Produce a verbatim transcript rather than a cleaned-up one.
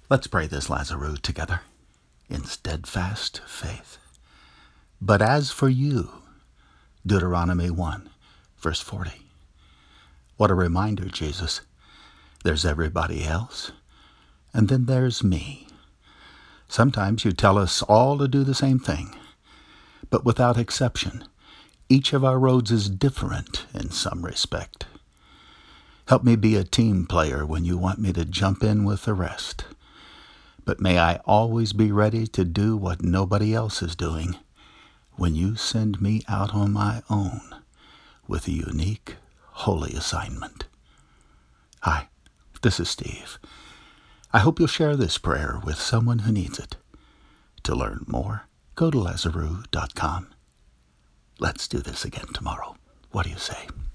Let's pray this Lazarus together in steadfast faith. But as for you, Deuteronomy one, verse forty. What a reminder, Jesus. There's everybody else, and then there's me. Sometimes you tell us all to do the same thing, but without exception, each of our roads is different in some respect. Help me be a team player when you want me to jump in with the rest. But may I always be ready to do what nobody else is doing when you send me out on my own with a unique, holy assignment. Hi, this is Steve. I hope you'll share this prayer with someone who needs it. To learn more, go to Lazarus dot com. Let's do this again tomorrow. What do you say?